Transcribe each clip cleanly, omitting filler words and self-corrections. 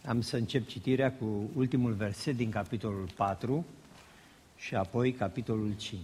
Am să încep citirea cu ultimul verset din capitolul 4 și apoi capitolul 5.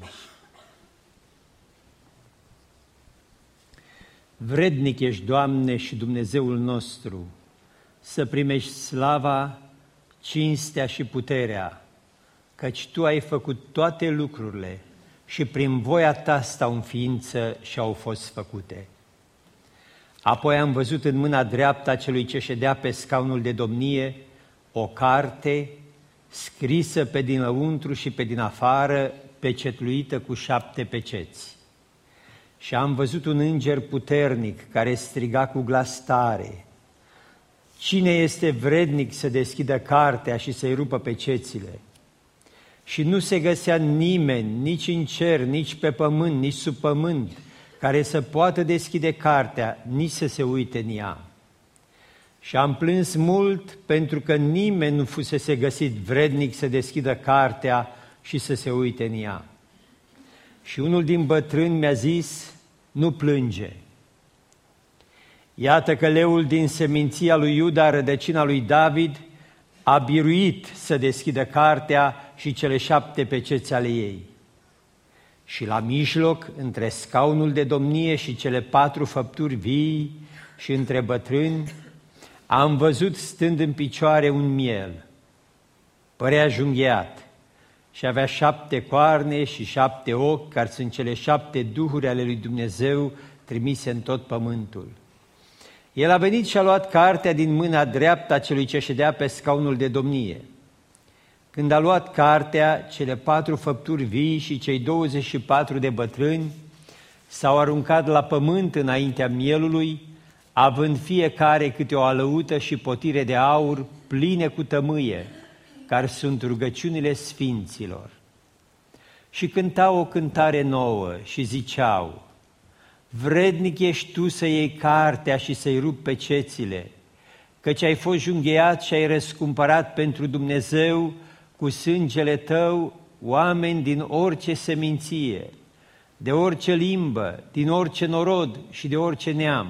Vrednic ești, Doamne, și Dumnezeul nostru, să primești slava, cinstea și puterea, căci Tu ai făcut toate lucrurile și prin voia Ta stau în ființă și au fost făcute. Apoi am văzut în mâna dreaptă a celui ce ședea pe scaunul de domnie o carte scrisă pe dinăuntru și pe din afară, pecetluită cu 7 peceți. Și am văzut un înger puternic care striga cu glas tare: Cine este vrednic să deschidă cartea și să-i rupă pecețile? Și nu se găsea nimeni, nici în cer, nici pe pământ, nici sub pământ, care să poată deschide cartea, nici să se uite în ea. Și am plâns mult pentru că nimeni nu fusese găsit vrednic să deschidă cartea și să se uite în ea. Și unul din bătrâni mi-a zis: nu plânge. Iată că leul din seminția lui Iuda, rădăcina lui David, a biruit să deschidă cartea și cele 7 peceți ale ei. Și la mijloc, între scaunul de domnie și cele 4 făpturi vii și între bătrâni, am văzut stând în picioare un miel. Părea junghiat și avea 7 coarne și 7 ochi, care sunt cele 7 duhuri ale lui Dumnezeu trimise în tot pământul. El a venit și a luat cartea din mâna dreaptă a celui ce ședea pe scaunul de domnie. Când a luat cartea, cele 4 făpturi vii și cei 24 de bătrâni s-au aruncat la pământ înaintea mielului, având fiecare câte o alăută și potire de aur pline cu tămâie, care sunt rugăciunile sfinților. Și cântau o cântare nouă și ziceau: Vrednic ești Tu să iei cartea și să-i rupi pecețile, căci ai fost junghiat și ai răscumpărat pentru Dumnezeu cu sângele Tău oameni din orice seminție, de orice limbă, din orice norod și de orice neam.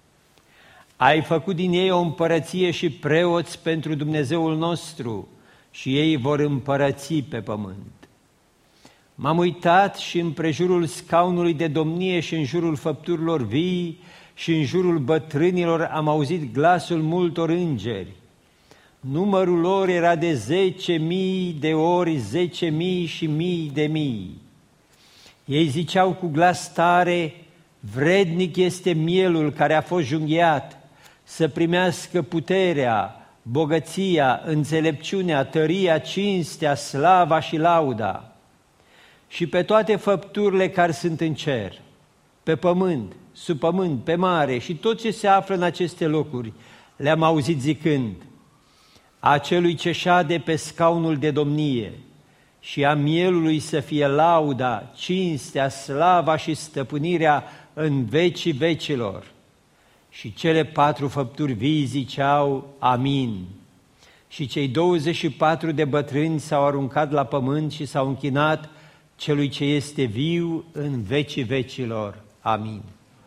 Ai făcut din ei o împărăție și preoți pentru Dumnezeul nostru și ei vor împărăți pe pământ. M-am uitat și împrejurul scaunului de domnie și în jurul făpturilor vii și în jurul bătrânilor am auzit glasul multor îngeri. Numărul lor era de 10.000 de ori 10.000 și mii de mii. Ei ziceau cu glas tare: Vrednic este mielul care a fost junghiat să primească puterea, bogăția, înțelepciunea, tăria, cinstea, slava și lauda. Și pe toate făpturile care sunt în cer, pe pământ, sub pământ, pe mare și tot ce se află în aceste locuri, le-am auzit zicând: Acelui ce șade pe scaunul de domnie și a mielului să fie lauda, cinstea, slava și stăpânirea în vecii vecilor. Și cele 4 făpturi vii ziceau: Amin. Și cei 24 de bătrâni s-au aruncat la pământ și s-au închinat celui ce este viu în vecii vecilor. Amin.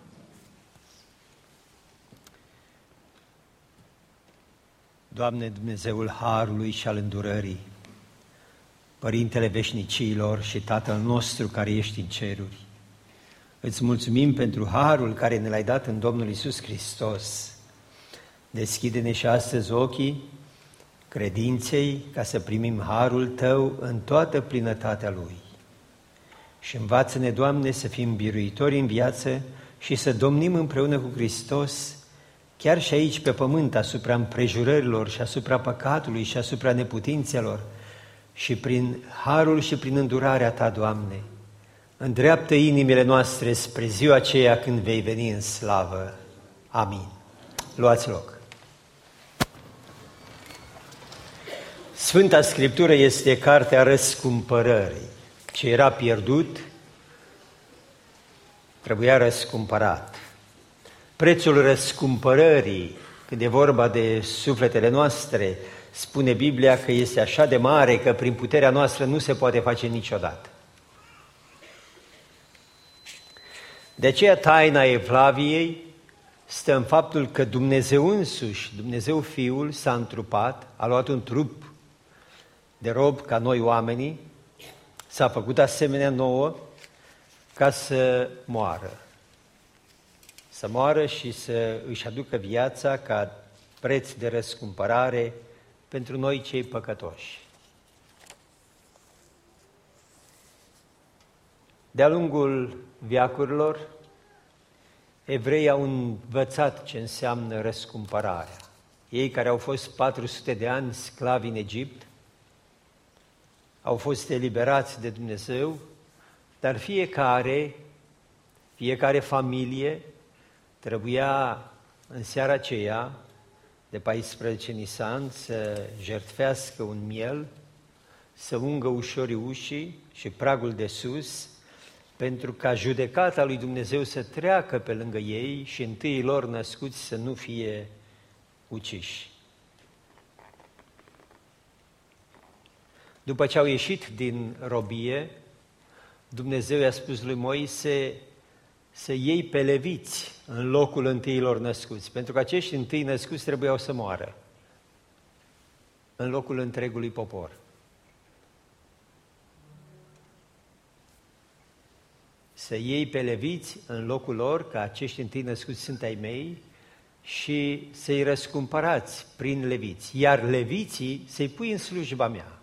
Doamne, Dumnezeul harului și al îndurării, Părintele veșnicilor și Tatăl nostru care ești în ceruri, îți mulțumim pentru harul care ne l-ai dat în Domnul Iisus Hristos. Deschide-ne și astăzi ochii credinței ca să primim harul Tău în toată plinătatea Lui. Și învață-ne, Doamne, să fim biruitori în viață și să domnim împreună cu Hristos, chiar și aici pe pământ, asupra împrejurărilor și asupra păcatului și asupra neputințelor, și prin harul și prin îndurarea Ta, Doamne, îndreaptă inimile noastre spre ziua aceea când vei veni în slavă. Amin. Luați loc. Sfânta Scriptură este cartea răscumpărării. Ce era pierdut trebuia răscumpărat. Prețul răscumpărării, când e vorba de sufletele noastre, spune Biblia că este așa de mare că prin puterea noastră nu se poate face niciodată. De aceea taina Evlaviei stă în faptul că Dumnezeu însuși, Dumnezeu Fiul, s-a întrupat, a luat un trup de rob ca noi oamenii, s-a făcut asemenea nouă ca să moară. Să moară și să își aducă viața ca preț de răscumpărare pentru noi cei păcătoși. De-a lungul veacurilor, evreii au învățat ce înseamnă răscumpărarea. Ei care au fost 400 de ani sclavi în Egipt, au fost eliberați de Dumnezeu, dar fiecare familie trebuia în seara aceea, de 14 Nisan, să jertfească un miel, să ungă ușorii ușii și pragul de sus, pentru ca judecata lui Dumnezeu să treacă pe lângă ei și întâii lor născuți să nu fie uciși. După ce au ieșit din robie, Dumnezeu i-a spus lui Moise să iei pe leviți în locul întâilor născuți, pentru că acești întâi născuți trebuiau să moară în locul întregului popor. Să iei pe leviți în locul lor, că acești întâi născuți sunt ai mei, și să-i răscumpărați prin leviți, iar leviții să-i pui în slujba mea.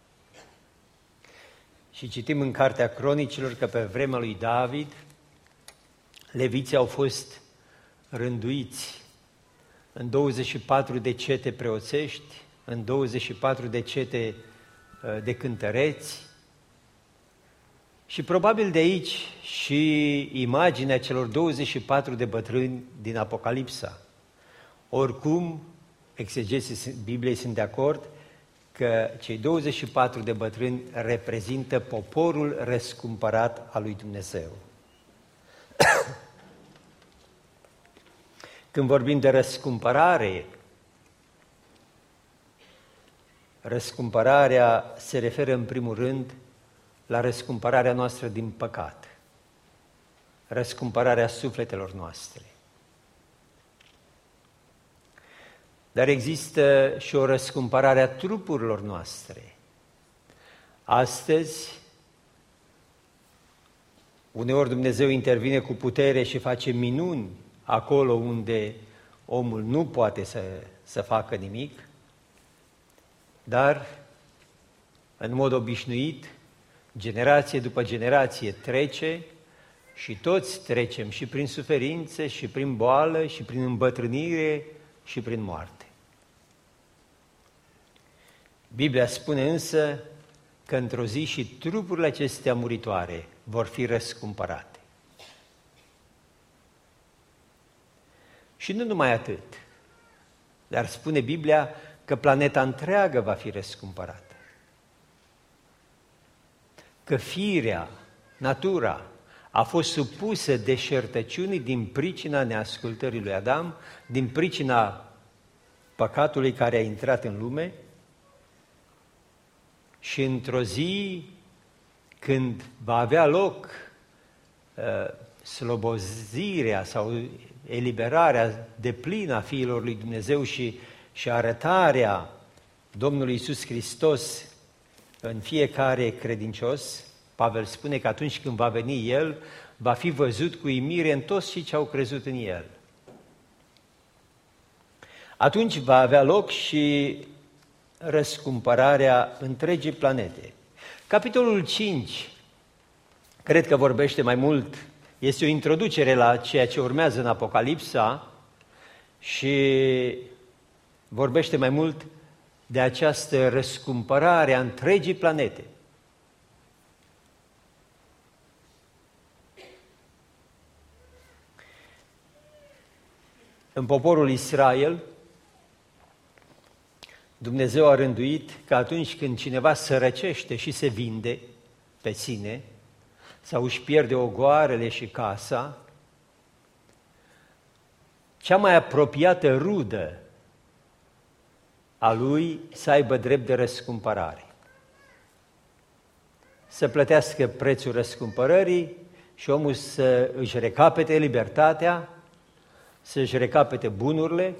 Și citim în Cartea Cronicilor că pe vremea lui David, leviții au fost rânduiți în 24 de cete preoțești, în 24 de cete de cântăreți, și probabil de aici și imaginea celor 24 de bătrâni din Apocalipsa. Oricum, exegeții Bibliei sunt de acord că cei 24 de bătrâni reprezintă poporul răscumpărat al lui Dumnezeu. Când vorbim de răscumpărare, răscumpărarea se referă în primul rând la răscumpărarea noastră din păcat, răscumpărarea sufletelor noastre. Dar există și o răscumpărare a trupurilor noastre. Astăzi, uneori Dumnezeu intervine cu putere și face minuni acolo unde omul nu poate să facă nimic, dar, în mod obișnuit, generație după generație trece și toți trecem și prin suferințe, și prin boală, și prin îmbătrânire, și prin moarte. Biblia spune însă că într-o zi și trupurile acestea muritoare vor fi răscumpărate. Și nu numai atât, dar spune Biblia că planeta întreagă va fi răscumpărată. Că firea, natura, a fost supusă deșertăciunii din pricina neascultării lui Adam, din pricina păcatului care a intrat în lume, și într-o zi, când va avea loc slobozirea sau eliberarea deplină a fiilor lui Dumnezeu și arătarea Domnului Iisus Hristos în fiecare credincios, Pavel spune că atunci când va veni El, va fi văzut cu uimire în toți cei ce au crezut în El. Atunci va avea loc și răscumpărarea întregii planete. Capitolul 5, cred că vorbește mai mult, este o introducere la ceea ce urmează în Apocalipsa și vorbește mai mult de această răscumpărare a întregii planete. În poporul Israel, Dumnezeu a rânduit că atunci când cineva sărăcește și se vinde pe sine sau își pierde ogoarele și casa, cea mai apropiată rudă a lui să aibă drept de răscumpărare. Să plătească prețul răscumpărării și omul să își recapete libertatea, să-și recapete bunurile.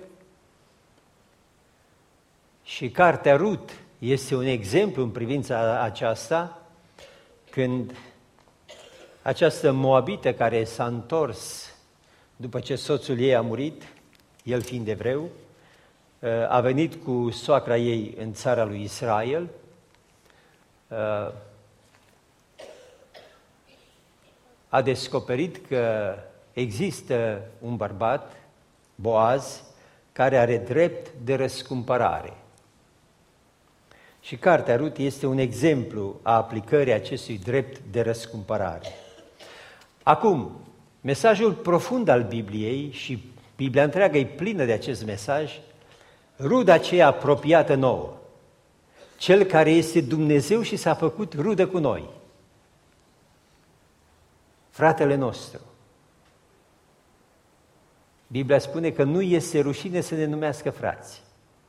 Și cartea Rut este un exemplu în privința aceasta, când această moabită care s-a întors după ce soțul ei a murit, el fiind evreu, a venit cu soacra ei în țara lui Israel, a descoperit că există un bărbat, Boaz, care are drept de răscumpărare. Și cartea Rut este un exemplu a aplicării acestui drept de răscumpărare. Acum, mesajul profund al Bibliei, și Biblia întreagă e plină de acest mesaj, ruda aceea apropiată nouă, cel care este Dumnezeu și s-a făcut rudă cu noi, fratele nostru. Biblia spune că nu este rușine să ne numească frați.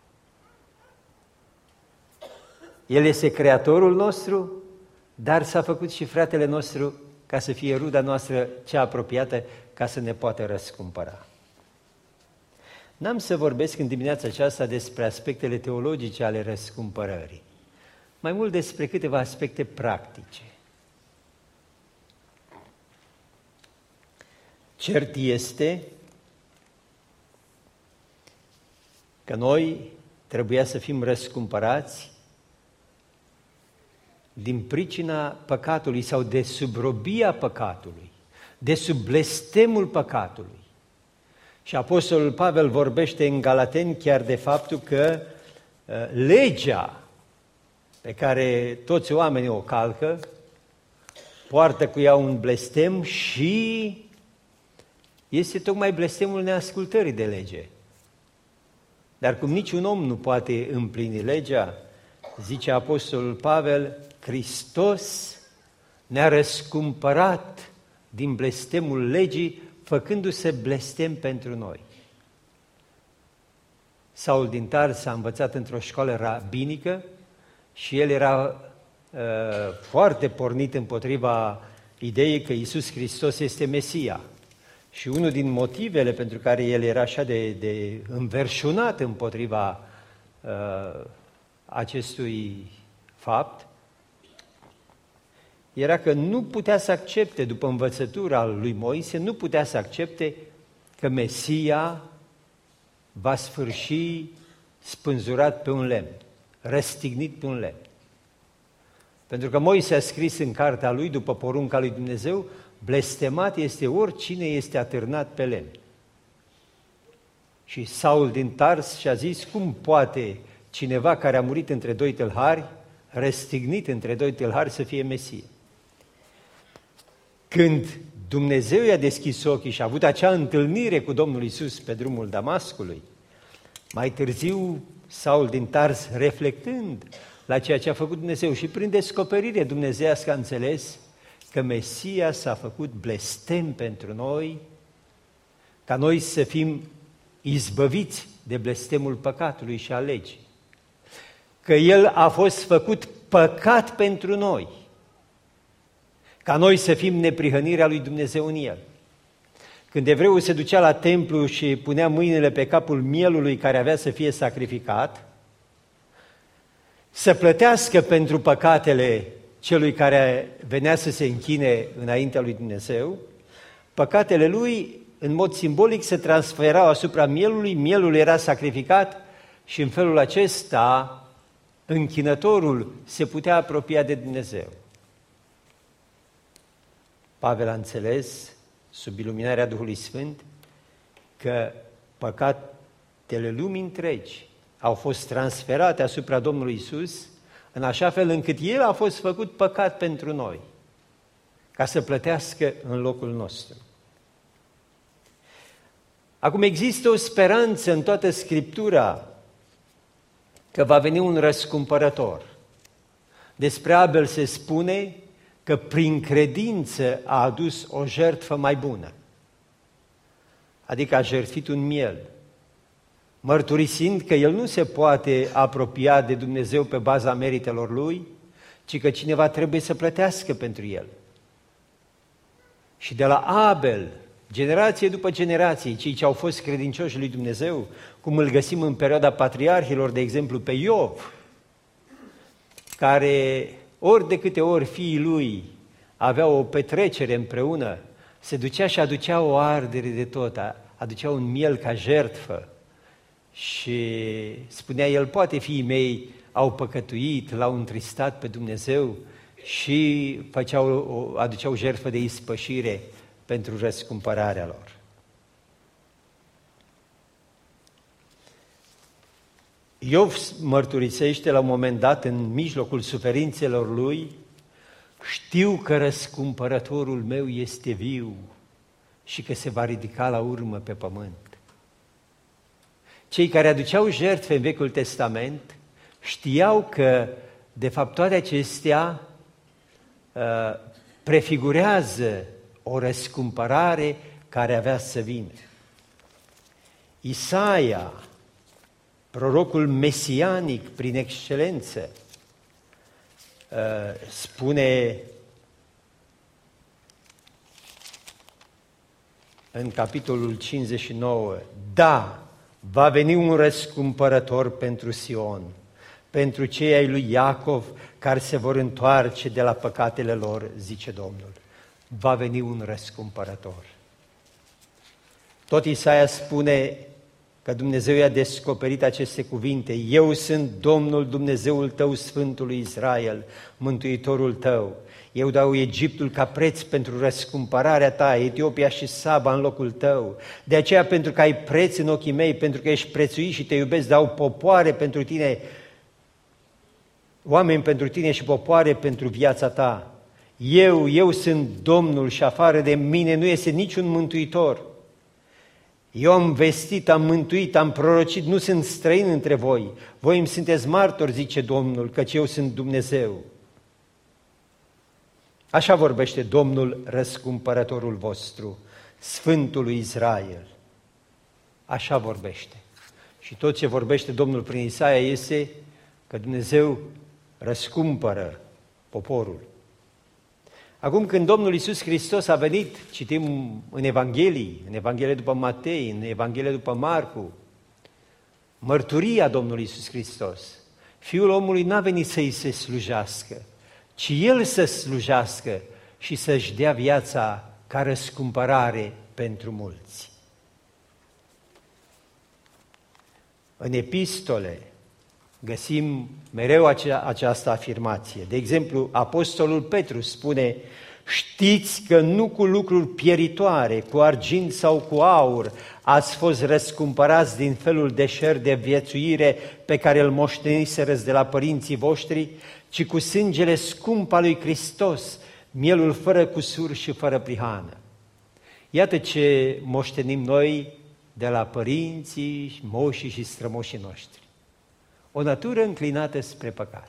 El este Creatorul nostru, dar s-a făcut și fratele nostru ca să fie ruda noastră cea apropiată, ca să ne poată răscumpăra. N-am să vorbesc în dimineața aceasta despre aspectele teologice ale răscumpărării, mai mult despre câteva aspecte practice. Cert este că noi trebuia să fim răscumpărați din pricina păcatului sau de sub robia păcatului, de sub blestemul păcatului. Și Apostolul Pavel vorbește în Galateni chiar de faptul că legea pe care toți oamenii o calcă poartă cu ea un blestem și este tocmai blestemul neascultării de lege. Dar cum niciun om nu poate împlini legea, zice Apostolul Pavel, Hristos ne-a răscumpărat din blestemul legii, făcându-se blestem pentru noi. Saul din Tars a învățat într-o școală rabinică și el era foarte pornit împotriva ideii că Iisus Hristos este Mesia. Și unul din motivele pentru care el era așa de înverșunat împotriva acestui fapt era că nu putea să accepte, după învățătura lui Moise, nu putea să accepte că Mesia va sfârși spânzurat pe un lemn, răstignit pe un lemn. Pentru că Moise a scris în cartea lui, după porunca lui Dumnezeu, blestemat este oricine este atârnat pe lemn. Și Saul din Tars și-a zis, cum poate cineva care a murit între doi tâlhari, răstignit între doi tâlhari, să fie Mesia? Când Dumnezeu i-a deschis ochii și a avut acea întâlnire cu Domnul Iisus pe drumul Damascului, mai târziu Saul din Tars, reflectând la ceea ce a făcut Dumnezeu și prin descoperire dumnezeiască a înțeles că Mesia s-a făcut blestem pentru noi, ca noi să fim izbăviți de blestemul păcatului și a legii. Că El a fost făcut păcat pentru noi, ca noi să fim neprihănirea lui Dumnezeu în El. Când evreul se ducea la templu și punea mâinile pe capul mielului care avea să fie sacrificat, să plătească pentru păcatele celui care venea să se închine înaintea lui Dumnezeu, păcatele lui, în mod simbolic, se transferau asupra mielului, mielul era sacrificat și în felul acesta închinătorul se putea apropia de Dumnezeu. Pavel a înțeles, sub iluminarea Duhului Sfânt, că păcatele lumii întregi au fost transferate asupra Domnului Iisus, în așa fel încât El a fost făcut păcat pentru noi, ca să plătească în locul nostru. Acum există o speranță în toată Scriptura că va veni un răscumpărător. Despre Abel se spune că prin credință a adus o jertfă mai bună, adică a jertfit un miel, mărturisind că el nu se poate apropia de Dumnezeu pe baza meritelor lui, ci că cineva trebuie să plătească pentru el. Și de la Abel, generație după generație, cei ce au fost credincioși lui Dumnezeu, cum îl găsim în perioada patriarhilor, de exemplu pe Iov, care ori de câte ori fiii lui aveau o petrecere împreună, se ducea și aducea o ardere de tot, aducea un miel ca jertfă și spunea el, poate fiii mei au păcătuit, l-au întristat pe Dumnezeu și aduceau jertfă de ispășire pentru răscumpărarea lor. Iov mărturisește la un moment dat, în mijlocul suferințelor lui, știu că răscumpărătorul meu este viu și că se va ridica la urmă pe pământ. Cei care aduceau jertfe în Vechiul Testament știau că, de fapt, toate acestea prefigurează o răscumpărare care avea să vină. Isaia, prorocul mesianic prin excelență, spune în capitolul 59, da, va veni un răscumpărător pentru Sion, pentru cei ai lui Iacov care se vor întoarce de la păcatele lor, zice Domnul. Va veni un răscumpărător. Tot Isaia spune că Dumnezeu i-a descoperit aceste cuvinte. Eu sunt Domnul Dumnezeul tău, Sfântul lui Israel, Mântuitorul tău. Eu dau Egiptul ca preț pentru răscumpărarea ta, Etiopia și Saba în locul tău. De aceea, pentru că ai preț în ochii mei, pentru că ești prețuit și te iubesc, dau popoare pentru tine, oameni pentru tine și popoare pentru viața ta. Eu sunt Domnul și afară de mine nu este niciun mântuitor. Eu am vestit, am mântuit, am prorocit, nu sunt străin între voi. Voi îmi sunteți martori, zice Domnul, căci eu sunt Dumnezeu. Așa vorbește Domnul, răscumpărătorul vostru, Sfântul lui Israel. Așa vorbește. Și tot ce vorbește Domnul prin Isaia este că Dumnezeu răscumpără poporul. Acum când Domnul Iisus Hristos a venit, citim în Evanghelie după Matei, în Evanghelie după Marcu, mărturia Domnului Iisus Hristos. Fiul omului n-a venit să-i se slujească, ci El să slujească și să-și dea viața ca răscumpărare pentru mulți. În epistole găsim mereu această afirmație. De exemplu, Apostolul Petru spune: știți că nu cu lucruri pieritoare, cu argint sau cu aur, ați fost răscumpărați din felul deșert de viețuire pe care îl moșteniserăți de la părinții voștri, ci cu sângele scump al lui Hristos, mielul fără cusur și fără prihană. Iată ce moștenim noi de la părinții, moșii și strămoșii noștri. O natură înclinată spre păcat.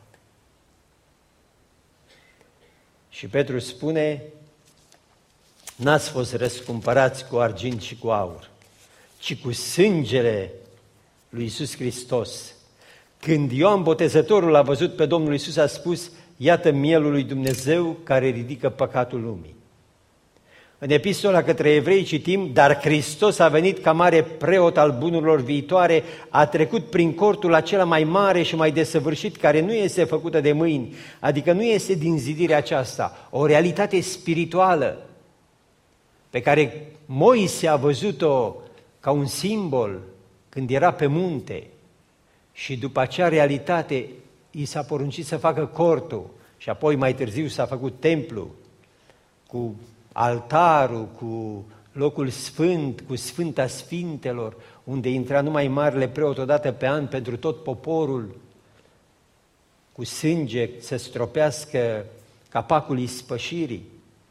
Și Petru spune: n-ați fost răscumpărați cu argint și cu aur, ci cu sângele lui Iisus Hristos. Când Ioan Botezătorul a văzut pe Domnul Iisus, a spus: iată mielul lui Dumnezeu care ridică păcatul lumii. În epistola către evrei citim: dar Hristos a venit ca mare preot al bunurilor viitoare, a trecut prin cortul acela mai mare și mai desăvârșit, care nu este făcută de mâini, adică nu este din zidirea aceasta, o realitate spirituală pe care Moise a văzut-o ca un simbol când era pe munte și după acea realitate i s-a poruncit să facă cortul și apoi mai târziu s-a făcut templu cu altarul, cu locul sfânt, cu Sfânta Sfintelor, unde intra numai marele preot o dată pe an pentru tot poporul, cu sânge să stropească capacul ispășirii.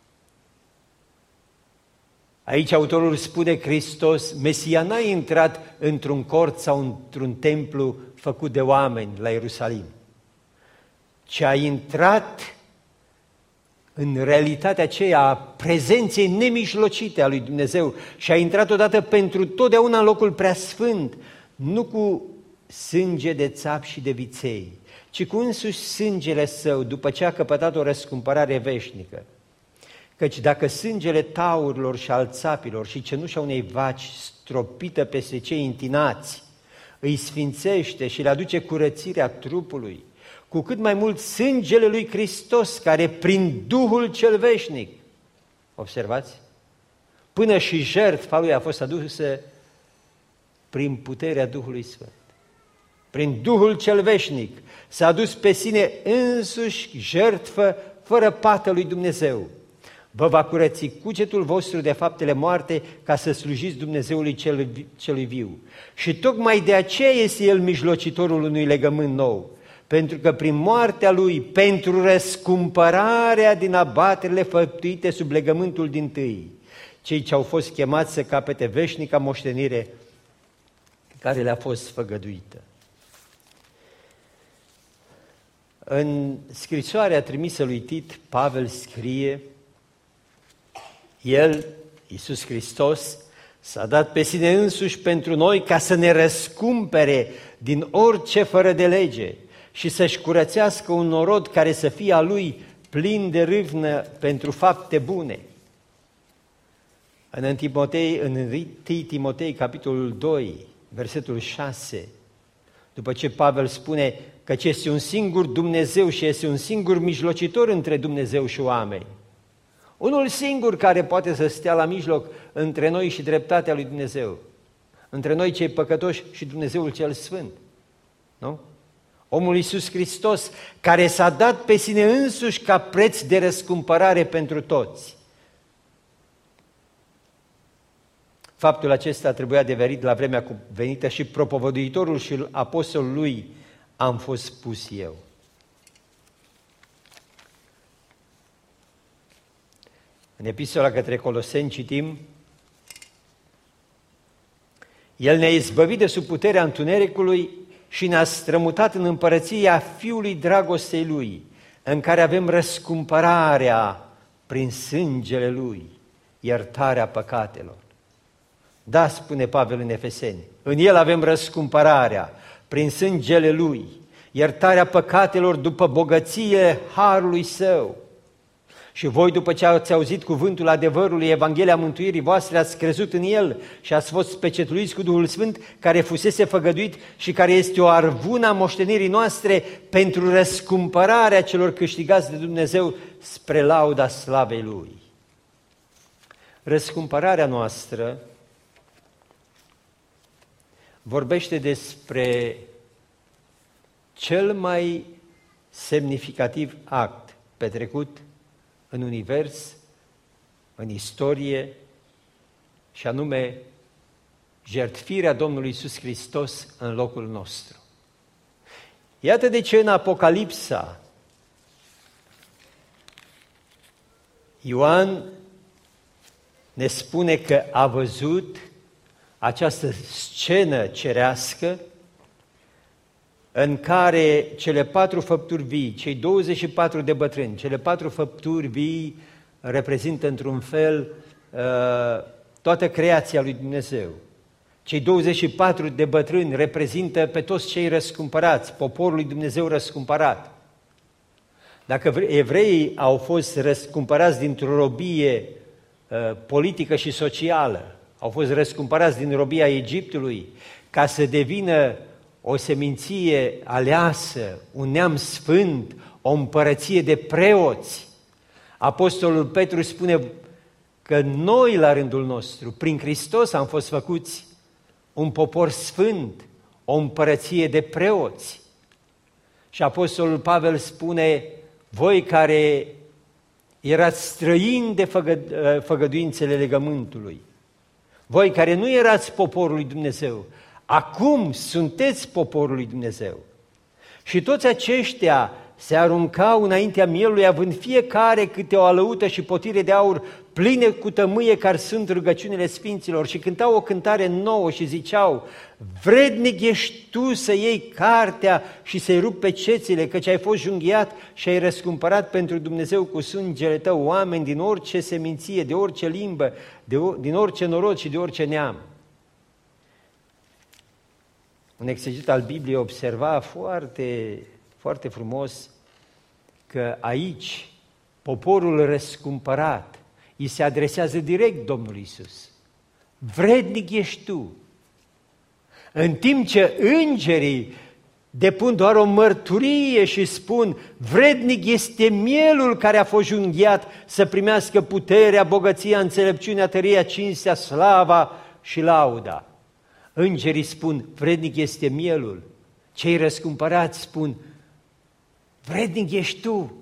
Aici autorul spune: Hristos, Mesia, n-a intrat într-un cort sau într-un templu făcut de oameni la Ierusalim, ci a intrat în realitatea aceea a prezenței nemijlocite a lui Dumnezeu și a intrat odată pentru totdeauna în locul preasfânt, nu cu sânge de țap și de viței, ci cu însuși sângele său, după ce a căpătat o răscumpărare veșnică. Căci dacă sângele taurilor și al țapilor și cenușa unei vaci stropită peste cei întinați îi sfințește și le aduce curățirea trupului, cu cât mai mult sângele lui Hristos, care prin Duhul cel veșnic, observați, până și jertfa lui a fost adusă prin puterea Duhului Sfânt. Prin Duhul cel veșnic s-a adus pe sine însuși jertfă fără pată lui Dumnezeu. Vă va curăți cugetul vostru de faptele moarte ca să slujiți Dumnezeului celui viu. Și tocmai de aceea este El mijlocitorul unui legământ nou, pentru că prin moartea Lui, pentru răscumpărarea din abaterile făptuite sub legământul dintâi, cei ce au fost chemați să capete veșnica moștenire care le-a fost făgăduită. În scrisoarea trimisă lui Tit, Pavel scrie: El, Iisus Hristos, s-a dat pe sine însuși pentru noi ca să ne răscumpere din orice fără de lege și să-și curățească un norod care să fie a Lui plin de râvnă pentru fapte bune. În 1 Timotei, capitolul 2, versetul 6, după ce Pavel spune că este un singur Dumnezeu și este un singur mijlocitor între Dumnezeu și oameni, unul singur care poate să stea la mijloc între noi și dreptatea lui Dumnezeu, între noi cei păcătoși și Dumnezeul cel Sfânt, nu? Omul Iisus Hristos, care s-a dat pe sine însuși ca preț de răscumpărare pentru toți. Faptul acesta trebuia adeverit la vremea cuvenită și propovăduitorul și apostolul lui am fost spus eu. În epistola către Coloseni citim: El ne-a izbăvit de sub puterea întunericului și ne-a strămutat în împărăția Fiului dragostei Lui, în care avem răscumpărarea prin sângele Lui, iertarea păcatelor. Da, spune Pavel în Efeseni, în El avem răscumpărarea prin sângele Lui, iertarea păcatelor după bogăție harului Său. Și voi, după ce ați auzit cuvântul adevărului, Evanghelia mântuirii voastre, ați crezut în El și ați fost pecetluiți cu Duhul Sfânt, care fusese făgăduit și care este o arvună a moștenirii noastre pentru răscumpărarea celor câștigați de Dumnezeu spre lauda slavei Lui. Răscumpărarea noastră vorbește despre cel mai semnificativ act petrecut în univers, în istorie, și anume jertfirea Domnului Iisus Hristos în locul nostru. Iată de ce în Apocalipsa Ioan ne spune că a văzut această scenă cerească în care cele 4 făpturi vii, cei 24 de bătrâni, cele 4 făpturi vii reprezintă într-un fel toată creația lui Dumnezeu. Cei 24 de bătrâni reprezintă pe toți cei răscumpărați, poporul lui Dumnezeu răscumpărat. Dacă evreii au fost răscumpărați dintr-o robie politică și socială, au fost răscumpărați din robia Egiptului ca să devină o seminție aleasă, un neam sfânt, o împărăție de preoți. Apostolul Petru spune că noi, la rândul nostru, prin Hristos am fost făcuți un popor sfânt, o împărăție de preoți. Și Apostolul Pavel spune: voi care erați străini de făgăduințele legământului, voi care nu erați poporul lui Dumnezeu, acum sunteți poporul lui Dumnezeu. Și toți aceștia se aruncau înaintea mielului, având fiecare câte o alăută și potire de aur pline cu tămâie, care sunt rugăciunile sfinților, și cântau o cântare nouă și ziceau: vrednic ești tu să iei cartea și să-i rupi pe cețile, căci ai fost junghiat și ai răscumpărat pentru Dumnezeu cu sângele tău oameni din orice seminție, de orice limbă, din orice norod și de orice neam. Un exeget al Bibliei observa foarte, frumos că aici poporul răscumpărat îi se adresează direct Domnului Iisus. Vrednic ești tu. În timp ce îngerii depun doar o mărturie și spun, vrednic este mielul care a fost junghiat să primească puterea, bogăția, înțelepciunea, tăria, cinstea, slava și lauda. Îngerii spun, vrednic este mielul. Cei răscumpărați spun, vrednic ești tu.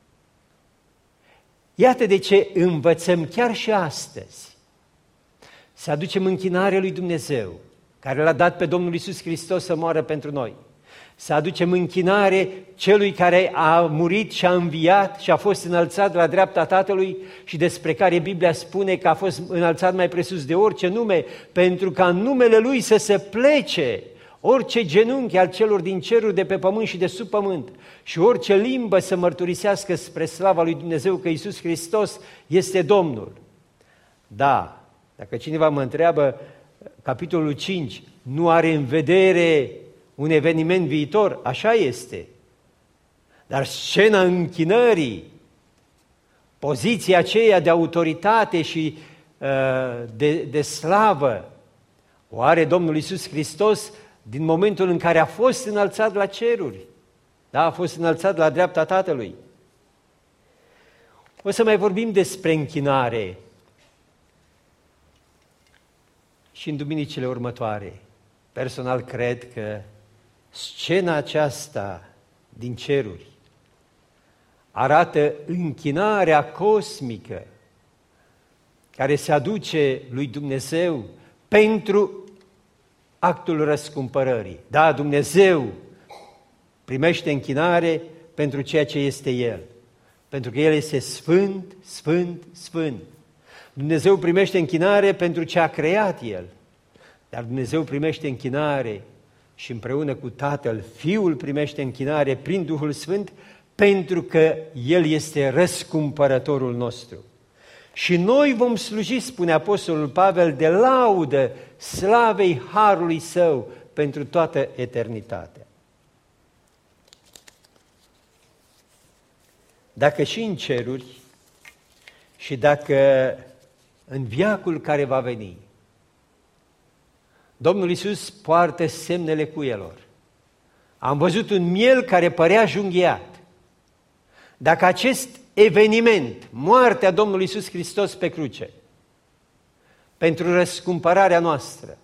Iată de ce învățăm chiar și astăzi să aducem închinare lui Dumnezeu, care l-a dat pe Domnul Iisus Hristos să moară pentru noi. Să aducem închinare celui care a murit și a înviat și a fost înălțat la dreapta Tatălui și despre care Biblia spune că a fost înălțat mai presus de orice nume, pentru ca în numele Lui să se plece orice genunchi al celor din ceruri, de pe pământ și de sub pământ și orice limbă să mărturisească spre slava lui Dumnezeu că Iisus Hristos este Domnul. Da, dacă cineva mă întreabă, capitolul 5 nu are în vedere un eveniment viitor, așa este. Dar scena închinării, poziția aceea de autoritate și de slavă, o are Domnul Iisus Hristos din momentul în care a fost înălțat la ceruri. Da, a fost înălțat la dreapta Tatălui. O să mai vorbim despre închinare și în duminicile următoare. Personal cred că scena aceasta din ceruri arată închinarea cosmică care se aduce lui Dumnezeu pentru actul răscumpărării. Da, Dumnezeu primește închinare pentru ceea ce este El, pentru că El este sfânt, sfânt, sfânt. Dumnezeu primește închinare pentru ce a creat El, dar Dumnezeu primește închinare și împreună cu Tatăl, Fiul primește închinare prin Duhul Sfânt, pentru că El este răscumpărătorul nostru. Și noi vom sluji, spune Apostolul Pavel, de laudă slavei harului Său pentru toată eternitatea. Dacă și în ceruri și dacă în veacul care va veni, Domnul Iisus poartă semnele cuielor. Am văzut un miel care părea junghiat. Dacă acest eveniment, moartea Domnului Iisus Hristos pe cruce, pentru răscumpărarea noastră,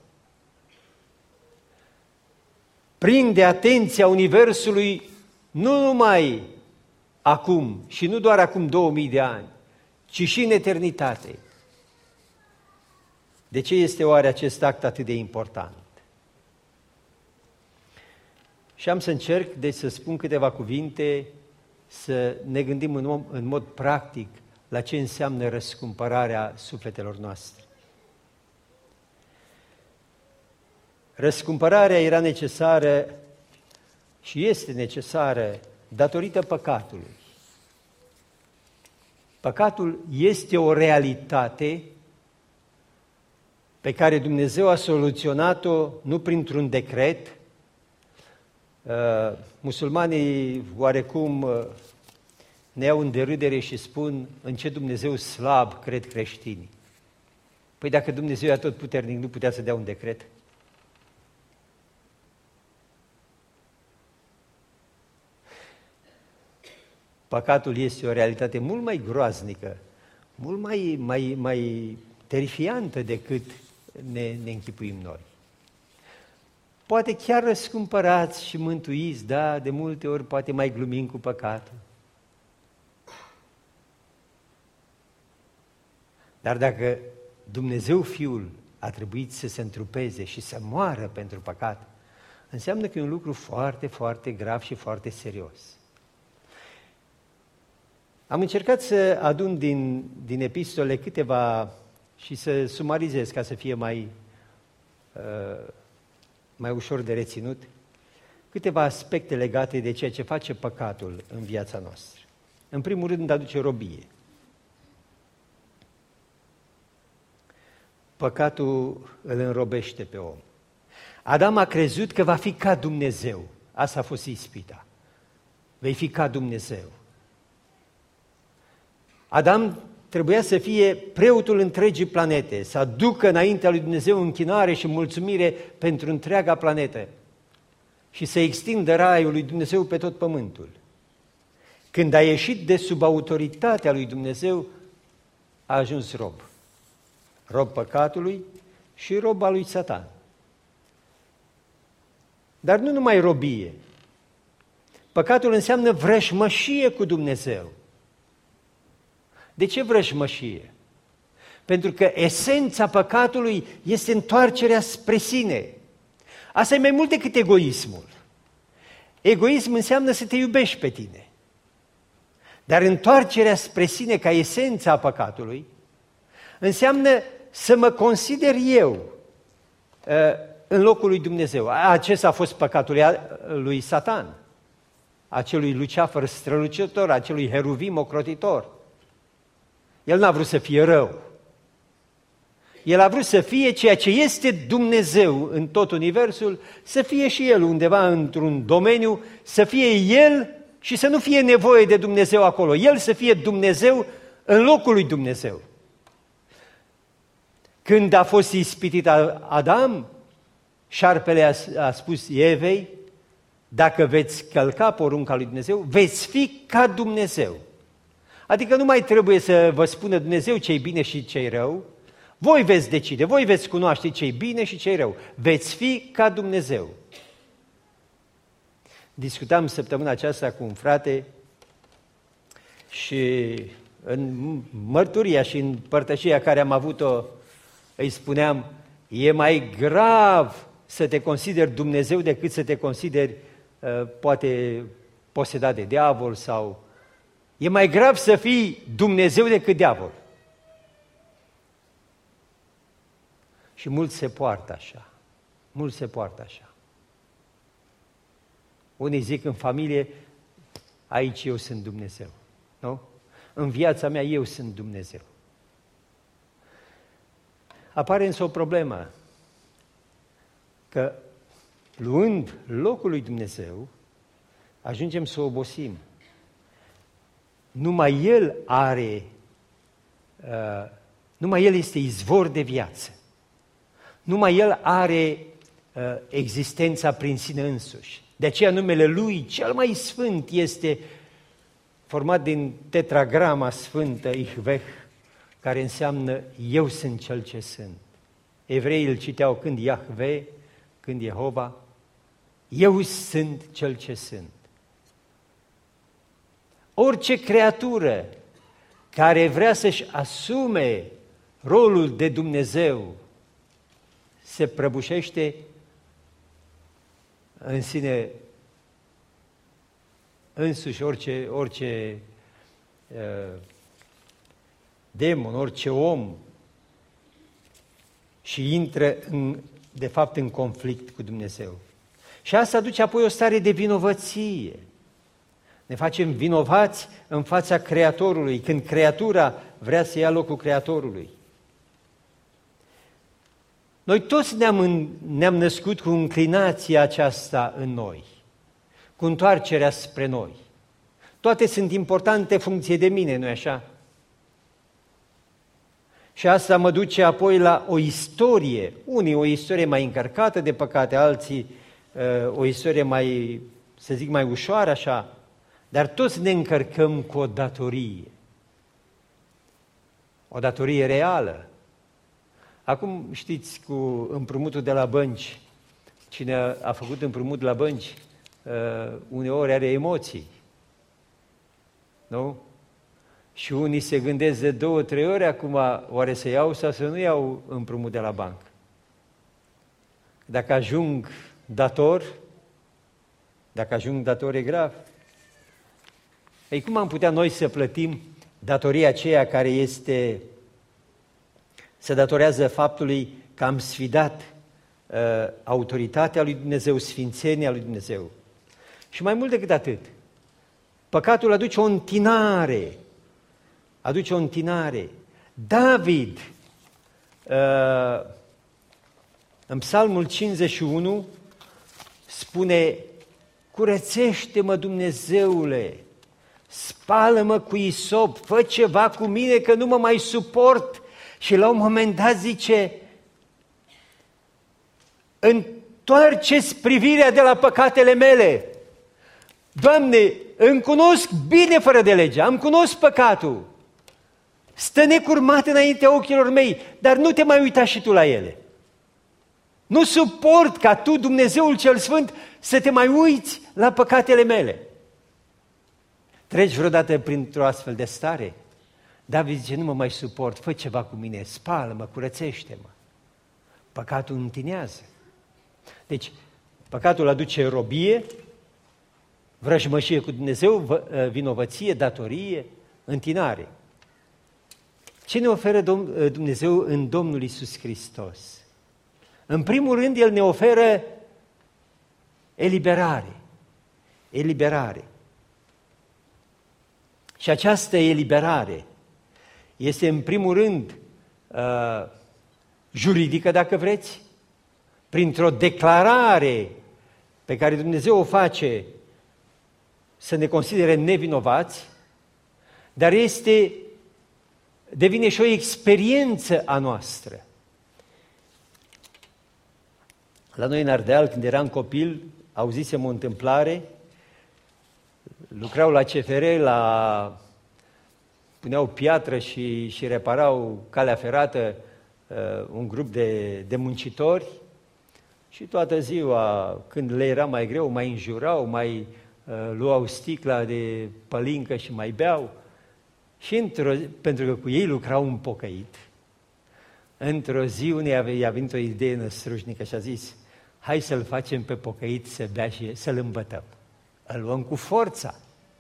prinde atenția universului nu numai acum și nu doar acum 2000 de ani, ci și în eternitate. De ce este oare acest act atât de important? Și am să încerc, deci, să spun câteva cuvinte, să ne gândim în mod practic la ce înseamnă răscumpărarea sufletelor noastre. Răscumpărarea era necesară și este necesară datorită păcatului. Păcatul este o realitate pe care Dumnezeu a soluționat-o nu printr-un decret. Musulmanii oarecum ne iau în derâdere și spun în ce Dumnezeu slab cred creștinii. Păi dacă Dumnezeu e atotputernic, nu putea să dea un decret? Păcatul este o realitate mult mai groaznică, mult mai terifiantă decât ne închipuim noi. Poate chiar răscumpărați și mântuiți, da, de multe ori poate mai glumim cu păcatul. Dar dacă Dumnezeu Fiul a trebuit să se întrupeze și să moară pentru păcat, înseamnă că e un lucru foarte, foarte grav și foarte serios. Am încercat să adun din epistole câteva și să sumarizez ca să fie mai ușor de reținut, câteva aspecte legate de ceea ce face păcatul în viața noastră. În primul rând, aduce robie. Păcatul îl înrobește pe om. Adam a crezut că va fi ca Dumnezeu. Asta a fost ispita. Vei fi ca Dumnezeu. Adam trebuia să fie preotul întregii planete, să aducă înaintea lui Dumnezeu închinare și mulțumire pentru întreaga planetă și să extindă raiul lui Dumnezeu pe tot pământul. Când a ieșit de sub autoritatea lui Dumnezeu, a ajuns rob. Rob păcatului și rob al lui Satan. Dar nu numai robie. Păcatul înseamnă vrăjmășie cu Dumnezeu. De ce vrăjmășie? Pentru că esența păcatului este întoarcerea spre sine. Asta e mai mult decât egoismul. Egoism înseamnă să te iubești pe tine. Dar întoarcerea spre sine ca esența păcatului înseamnă să mă consider eu în locul lui Dumnezeu. Acesta a fost păcatul lui Satan, acelui Lucifer strălucitor, acelui heruvim ocrotitor. El n-a vrut să fie rău. El a vrut să fie ceea ce este Dumnezeu în tot universul, să fie și El undeva într-un domeniu, să fie El și să nu fie nevoie de Dumnezeu acolo. El să fie Dumnezeu în locul lui Dumnezeu. Când a fost ispitit Adam, șarpele a spus Evei, dacă veți călca porunca lui Dumnezeu, veți fi ca Dumnezeu. Adică nu mai trebuie să vă spună Dumnezeu ce-i bine și ce-i rău, voi veți decide, voi veți cunoaște ce-i bine și ce-i rău. Veți fi ca Dumnezeu. Discutam săptămâna aceasta cu un frate și în mărturia și în părtășia care am avut-o, îi spuneam, e mai grav să te consideri Dumnezeu decât să te consideri poate posedat de diavol sau... E mai grav să fii Dumnezeu decât diavol. Și mulți se poartă așa. Mulți se poartă așa. Unii zic în familie, aici eu sunt Dumnezeu. Nu? În viața mea eu sunt Dumnezeu. Apare însă o problemă, că luând locul lui Dumnezeu, ajungem să obosim. Numai El numai El este izvor de viață. Numai El are existența prin sine însuși. De aceea numele Lui cel mai sfânt este format din tetragrama sfântă Ihveh, care înseamnă eu sunt cel ce sunt. Evreii îl citeau când Iahve, când Jehova, eu sunt cel ce sunt. Orice creatură care vrea să-și asume rolul de Dumnezeu se prăbușește în sine însuși, orice demon, orice om, și intră de fapt în conflict cu Dumnezeu. Și asta aduce apoi o stare de vinovăție. Ne facem vinovați în fața Creatorului, când creatura vrea să ia locul Creatorului. Noi toți ne-am născut cu înclinația aceasta în noi, cu întoarcerea spre noi. Toate sunt importante funcție de mine, nu-i așa? Și asta mă duce apoi la o istorie, unii o istorie mai încărcată de păcate, alții o istorie mai, să zic, mai ușoară așa, dar toți ne încărcăm cu o datorie reală. Acum știți, cu împrumutul de la bănci, cine a făcut împrumut la bănci, uneori are emoții, nu? Și unii se gândesc de 2-3 ori acum, oare să iau sau să nu iau împrumut de la bancă. Dacă ajung dator e grav. Ei, cum am putea noi să plătim datoria aceea care se datorează faptului că am sfidat autoritatea lui Dumnezeu, sfințenia lui Dumnezeu? Și mai mult decât atât, păcatul aduce o întinare. David, în Psalmul 51, spune, curățește-mă, Dumnezeule, spală-mă cu isop, fă ceva cu mine că nu mă mai suport. Și la un moment dat zice, întoarceți privirea de la păcatele mele. Doamne, îmi cunosc bine fără de lege, îmi cunosc păcatul. Stă necurmat înaintea ochilor mei, dar nu te mai uita și tu la ele. Nu suport ca tu, Dumnezeul cel Sfânt, să te mai uiți la păcatele mele. Treci vreodată printr-o astfel de stare? David zice, nu mă mai suport, fă ceva cu mine, spală-mă, curățește-mă. Păcatul întinează. Deci, păcatul aduce robie, vrăjmășie cu Dumnezeu, vinovăție, datorie, întinare. Ce ne oferă Dumnezeu în Domnul Iisus Hristos? În primul rând, El ne oferă eliberare. Eliberare. Și această eliberare este în primul rând juridică, dacă vreți, printr-o declarare pe care Dumnezeu o face să ne considere nevinovați, dar devine și o experiență a noastră. La noi în Ardeal, când eram copil, auzisem o întâmplare, lucrau la CFR, puneau piatră și reparau calea ferată, un grup de muncitori și toată ziua, când le era mai greu, mai înjurau, mai luau sticla de pălincă și mai beau. Și pentru că cu ei lucrau un pocăit, într-o zi i-a venit o idee năstrușnică și a zis, hai să-l facem pe pocăit să bea și să-l îmbătăm. Îl luăm cu forța.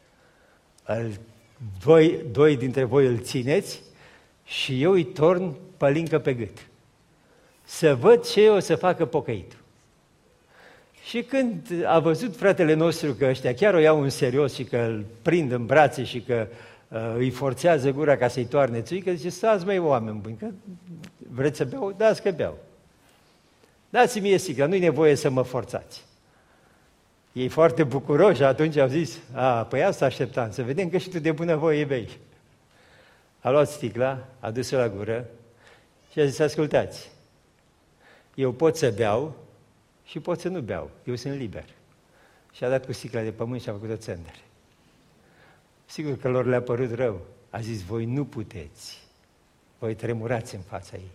Doi dintre voi îl țineți și eu îi torn pălincă pe gât. Să văd ce o să facă pocăitul. Și când a văzut fratele nostru că ăștia chiar o iau în serios și că îl prind în brațe și că îi forțează gura ca să-i toarne țuică, zice, stați măi oameni buni, că vreți să beau? Dați că beau. Dați-mi mie sticla, nu-i nevoie să mă forțați. Ei foarte bucuroși atunci au zis, păi asta așteptam, să vedem că și tu de bunăvoie bei. A luat sticla, a dus-o la gură și a zis, ascultați, eu pot să beau și pot să nu beau, eu sunt liber. Și a dat cu sticla de pământ și a făcut o țândere. Sigur că lor le-a părut rău. A zis, voi nu puteți, voi tremurați în fața ei.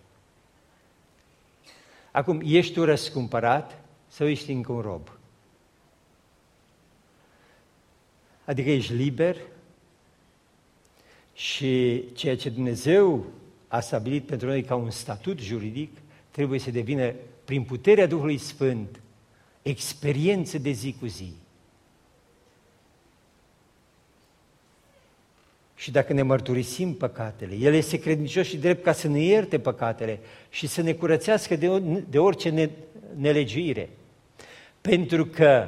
Acum, ești tu răscumpărat sau ești încă un rob? Adică ești liber și ceea ce Dumnezeu a stabilit pentru noi ca un statut juridic trebuie să devină, prin puterea Duhului Sfânt, experiență de zi cu zi. Și dacă ne mărturisim păcatele, El este credincios și drept ca să ne ierte păcatele și să ne curățească de orice nelegiuire. Pentru că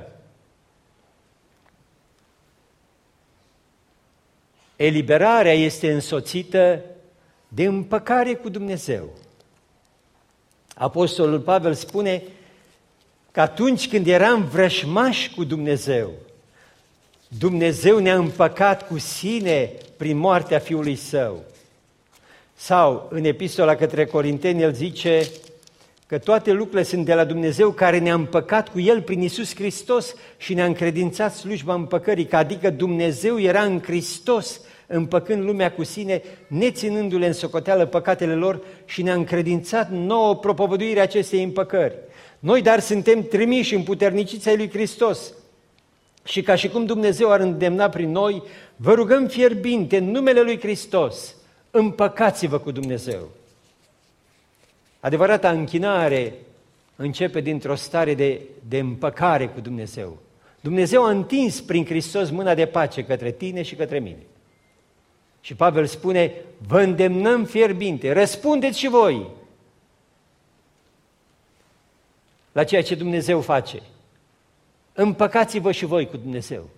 eliberarea este însoțită de împăcare cu Dumnezeu. Apostolul Pavel spune că atunci când eram vrășmași cu Dumnezeu, Dumnezeu ne-a împăcat cu sine prin moartea Fiului Său. Sau, în epistola către Corinteni, el zice că toate lucrurile sunt de la Dumnezeu care ne-a împăcat cu El prin Iisus Hristos și ne-a încredințat slujba împăcării, adică Dumnezeu era în Hristos, împăcând lumea cu sine, neținându-le în socoteală păcatele lor și ne-a încredințat nouă propovăduirea acestei împăcări. Noi, dar, suntem trimiși împuterniciți ai lui Hristos. Și ca și cum Dumnezeu ar îndemna prin noi, vă rugăm fierbinte în numele lui Hristos, împăcați-vă cu Dumnezeu. Adevărata închinare începe dintr-o stare de împăcare cu Dumnezeu. Dumnezeu a întins prin Hristos mâna de pace către tine și către mine. Și Pavel spune, vă îndemnăm fierbinte, răspundeți și voi la ceea ce Dumnezeu face. Împăcați-vă și voi cu Dumnezeu.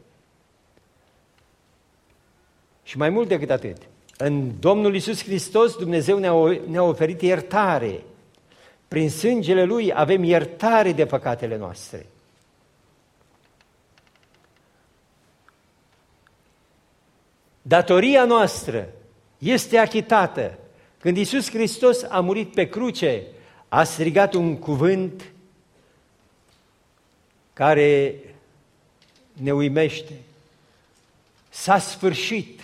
Și mai mult decât atât, în Domnul Iisus Hristos Dumnezeu ne-a oferit iertare. Prin sângele Lui avem iertare de păcatele noastre. Datoria noastră este achitată. Când Iisus Hristos a murit pe cruce, a strigat un cuvânt care ne uimește. S-a sfârșit.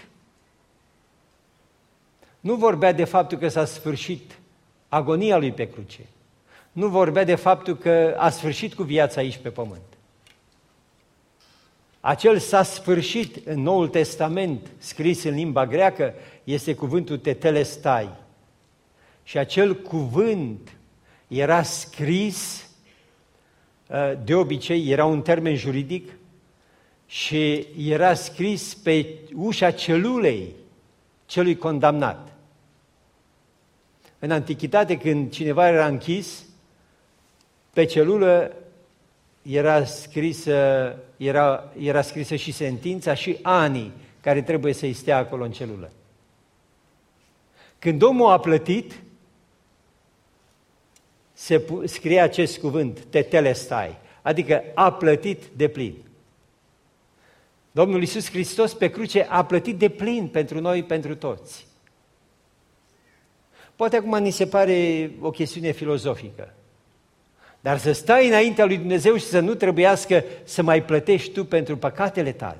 Nu vorbea de faptul că s-a sfârșit agonia lui pe cruce. Nu vorbea de faptul că a sfârșit cu viața aici pe pământ. Acel s-a sfârșit în Noul Testament, scris în limba greacă, este cuvântul tetelestai. Și acel cuvânt era scris, de obicei era un termen juridic, și era scris pe ușa celulei celui condamnat. În antichitate, când cineva era închis, pe celulă era scrisă și sentința și anii care trebuie să-i stea acolo în celulă. Când omul a plătit, se scrie acest cuvânt, tetelestai, adică a plătit de plin. Domnul Iisus Hristos pe cruce a plătit de plin pentru noi, pentru toți. Poate acum ni se pare o chestiune filozofică, dar să stai înaintea lui Dumnezeu și să nu trebuiască să mai plătești tu pentru păcatele tale,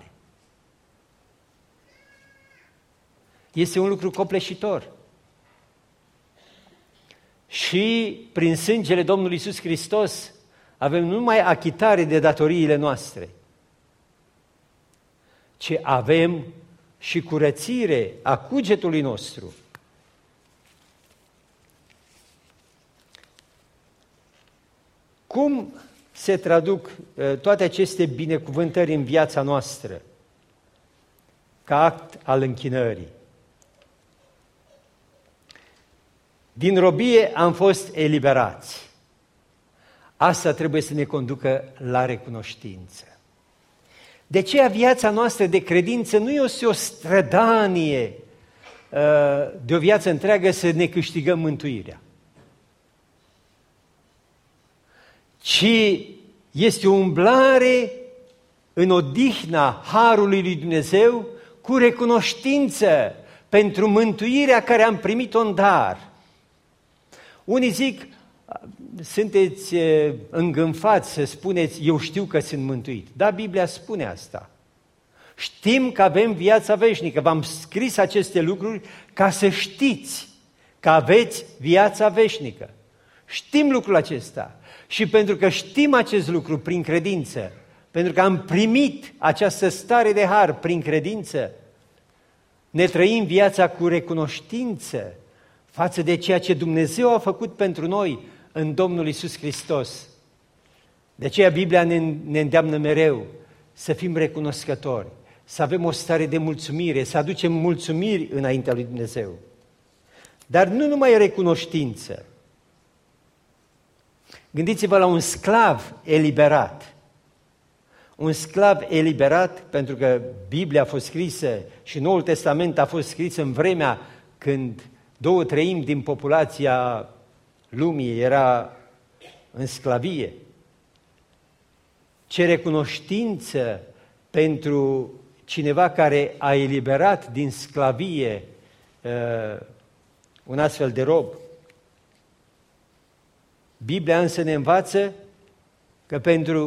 este un lucru copleșitor. Și prin sângele Domnului Iisus Hristos avem nu numai achitare de datoriile noastre, ci avem și curățire a cugetului nostru. Cum se traduc toate aceste binecuvântări în viața noastră ca act al închinării? Din robie am fost eliberați. Asta trebuie să ne conducă la recunoștință. De aceea viața noastră de credință nu este o strădanie de o viață întreagă să ne câștigăm mântuirea, ci este o umblare în odihna harului lui Dumnezeu cu recunoștință pentru mântuirea care am primit-o în dar. Unii zic, sunteți îngânfați să spuneți, eu știu că sunt mântuit. Da, Biblia spune asta. Știm că avem viața veșnică. V-am scris aceste lucruri ca să știți că aveți viața veșnică. Știm lucrul acesta. Și pentru că știm acest lucru prin credință, pentru că am primit această stare de har prin credință, ne trăim viața cu recunoștință față de ceea ce Dumnezeu a făcut pentru noi în Domnul Iisus Hristos. De aceea Biblia ne îndeamnă mereu să fim recunoscători, să avem o stare de mulțumire, să aducem mulțumiri înaintea lui Dumnezeu. Dar nu numai recunoștință. Gândiți-vă la un sclav eliberat. Un sclav eliberat, pentru că Biblia a fost scrisă și Noul Testament a fost scris în vremea când 2/3 din populația lumii era în sclavie. Ce recunoștință pentru cineva care a eliberat din sclavie un astfel de rob. Biblia însă ne învață că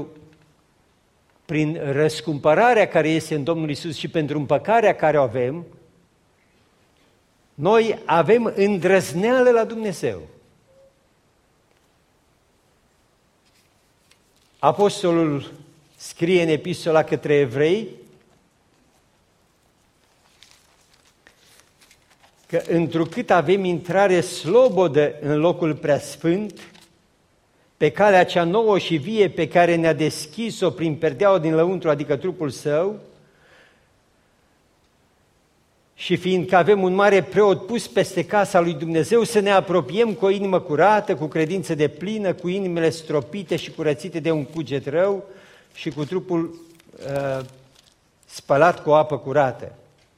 prin răscumpărarea care este în Domnul Iisus și pentru împăcarea care o avem, noi avem îndrăzneală la Dumnezeu. Apostolul scrie în epistola către evrei că întrucât avem intrare slobodă în locul preasfânt, pe calea cea nouă și vie pe care ne-a deschis-o prin perdeaua din lăuntru, adică trupul său, și fiindcă avem un mare preot pus peste casa lui Dumnezeu, să ne apropiem cu o inimă curată, cu credință deplină, cu inimile stropite și curățite de un cuget rău și cu trupul spălat cu o apă curată.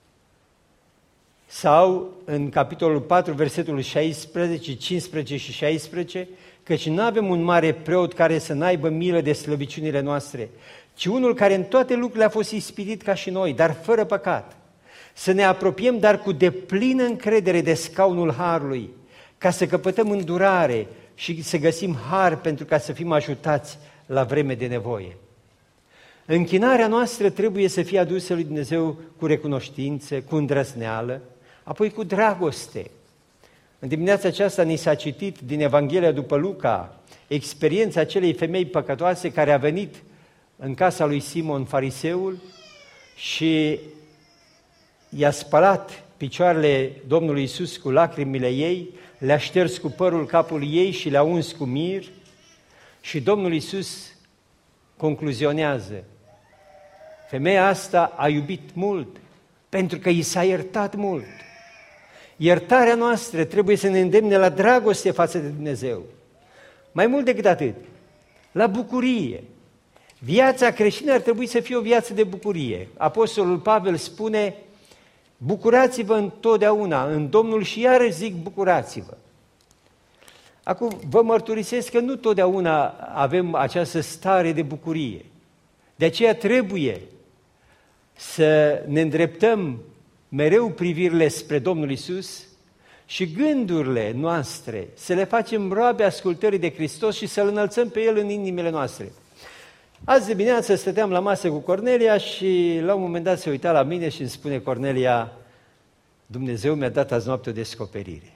Sau, în capitolul 4, versetul 16, 15 și 16, căci nu avem un mare preot care să n-aibă milă de slăbiciunile noastre, ci unul care în toate lucrurile a fost ispitit ca și noi, dar fără păcat. să ne apropiem, dar cu deplină încredere de scaunul harului, ca să căpătăm îndurare și să găsim har pentru ca să fim ajutați la vreme de nevoie. Închinarea noastră trebuie să fie adusă lui Dumnezeu cu recunoștință, cu îndrăzneală, apoi cu dragoste. În dimineața aceasta ni s-a citit din Evanghelia după Luca experiența acelei femei păcătoase care a venit în casa lui Simon fariseul și i-a spălat picioarele Domnului Iisus cu lacrimile ei, le-a șters cu părul capul ei și le-a uns cu mir și Domnul Iisus concluzionează: femeia asta a iubit mult pentru că i s-a iertat mult. Iertarea noastră trebuie să ne îndemne la dragoste față de Dumnezeu. Mai mult decât atât, la bucurie. Viața creștină ar trebui să fie o viață de bucurie. Apostolul Pavel spune: bucurați-vă întotdeauna în Domnul și iarăși zic bucurați-vă. Acum vă mărturisesc că nu totdeauna avem această stare de bucurie. De aceea trebuie să ne îndreptăm mereu privirile spre Domnul Iisus și gândurile noastre să le facem roabe ascultării de Hristos și să-L înălțăm pe El în inimile noastre. Azi dimineață stăteam la masă cu Cornelia și la un moment dat se uita la mine și îmi spune Cornelia: Dumnezeu mi-a dat azi noapte o descoperire.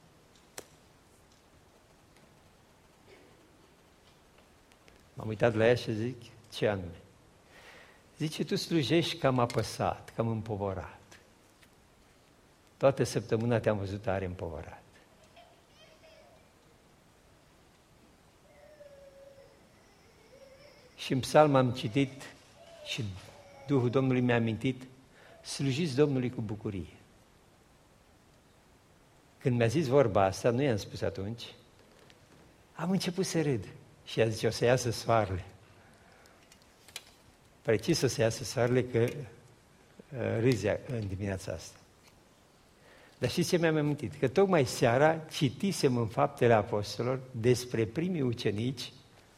M-am uitat la ea și zic: ce anume? Zice: tu slujești cam apăsat, cam împovorat. Toată săptămâna te-am văzut tare împovorat. Și în psalm am citit și Duhul Domnului mi-a amintit: slujiți Domnului cu bucurie. Când mi-a zis vorba asta, nu i-am spus atunci, am început să râd și ea zice: o să iasă soarele. Precis o să iasă soarele, că râzea în dimineața asta. Dar știți ce mi-am amintit? Că tocmai seara citisem în Faptele Apostolilor despre primii ucenici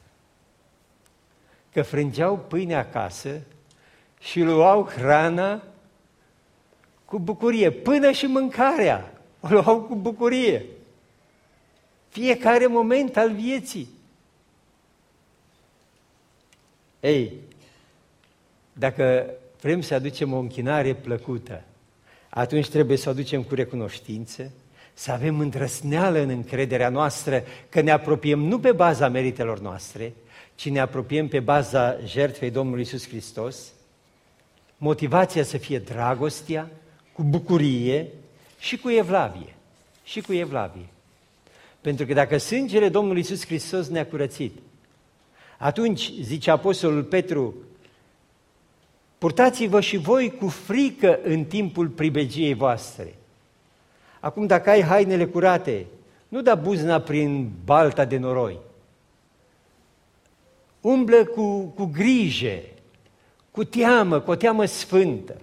că frângeau pâine acasă și luau hrana cu bucurie, până și mâncarea o luau cu bucurie. Fiecare moment al vieții. Ei, dacă vrem să aducem o închinare plăcută, atunci trebuie să o aducem cu recunoștință, să avem îndrăzneală în încrederea noastră că ne apropiem nu pe baza meritelor noastre, ci ne apropiem pe baza jertfei Domnului Iisus Hristos, motivația să fie dragostea, cu bucurie și cu evlavie. Și cu evlavie. Pentru că dacă sângele Domnului Iisus Hristos ne-a curățit, atunci, zice Apostolul Petru, purtați-vă și voi cu frică în timpul pribegiei voastre. Acum, dacă ai hainele curate, nu da buzna prin balta de noroi. Umblă cu grijă, cu teamă, cu o teamă sfântă.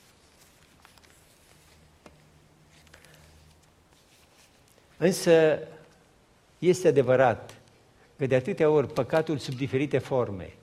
Însă este adevărat că de atâtea ori păcatul sub diferite forme